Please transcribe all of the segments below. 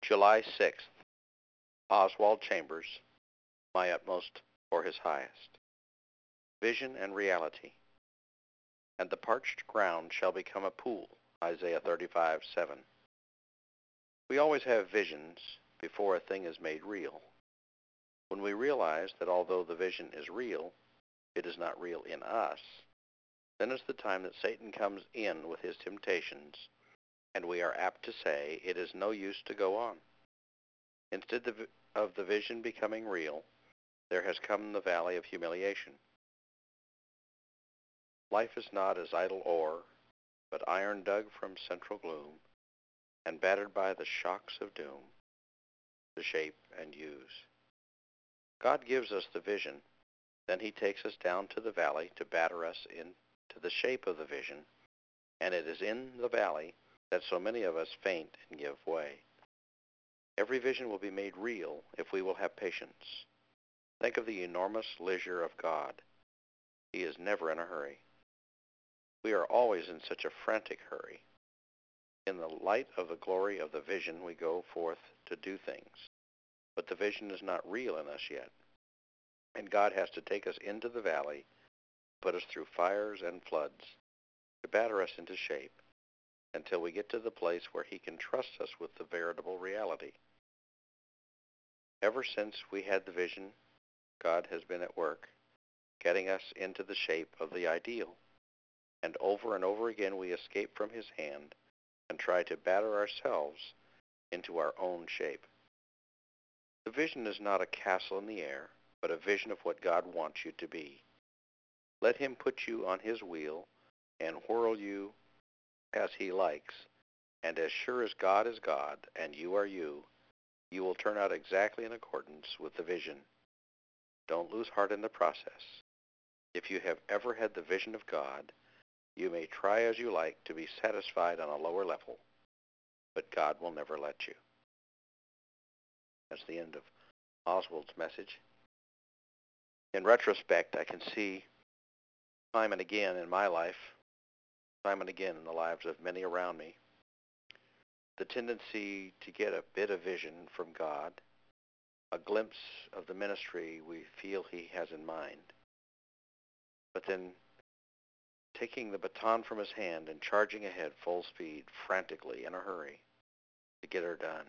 July 6th. Oswald Chambers, My Utmost for His Highest. Vision and reality. And the parched ground shall become a pool. Isaiah 35:7. We always have visions before a thing is made real. When we realize that although the vision is real, it is not real in us, then is the time that Satan comes in with his temptations, and we are apt to say, it is no use to go on. Instead of the vision becoming real, there has come the valley of humiliation. Life is not as idle ore, but iron dug from central gloom, and battered by the shocks of doom, to shape and use. God gives us the vision, then he takes us down to the valley to batter us into the shape of the vision, and it is in the valley that so many of us faint and give way. Every vision will be made real if we will have patience. Think of the enormous leisure of God. He is never in a hurry. We are always in such a frantic hurry. In the light of the glory of the vision, we go forth to do things. But the vision is not real in us yet. And God has to take us into the valley, put us through fires and floods, to batter us into shape, until we get to the place where he can trust us with the veritable reality. Ever since we had the vision, God has been at work, getting us into the shape of the ideal. And over again we escape from his hand and try to batter ourselves into our own shape. The vision is not a castle in the air, but a vision of what God wants you to be. Let him put you on his wheel and whirl you as he likes, and as sure as God is God and you are you, you will turn out exactly in accordance with the vision. Don't lose heart in the process. If you have ever had the vision of God, you may try as you like to be satisfied on a lower level, but God will never let you. That's the end of Oswald's message. In retrospect, I can see time and again in my life, time and again in the lives of many around me, the tendency to get a bit of vision from God, a glimpse of the ministry we feel he has in mind, but then taking the baton from his hand and charging ahead full speed, frantically, in a hurry, to get her done.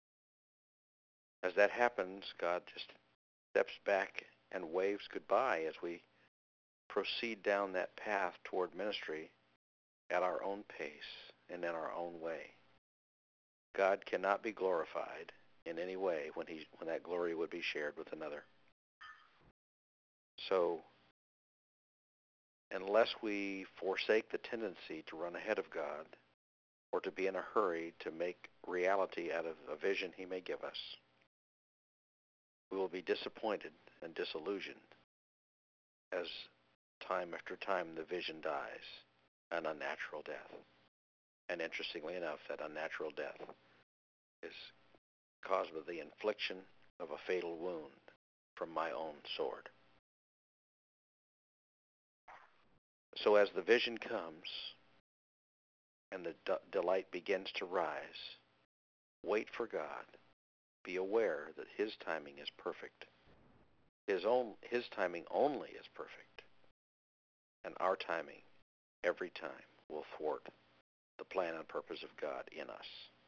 As that happens, God just steps back and waves goodbye as we proceed down that path toward ministry at our own pace and in our own way. God cannot be glorified in any way when that glory would be shared with another. So, unless we forsake the tendency to run ahead of God or to be in a hurry to make reality out of a vision he may give us, we will be disappointed and disillusioned as time after time the vision dies, an unnatural death. And interestingly enough, that unnatural death is caused by the infliction of a fatal wound from my own sword. So as the vision comes and the delight begins to rise, wait for God. Be aware that his timing is perfect. His timing only is perfect. And our timing, every time, will thwart the plan and purpose of God in us.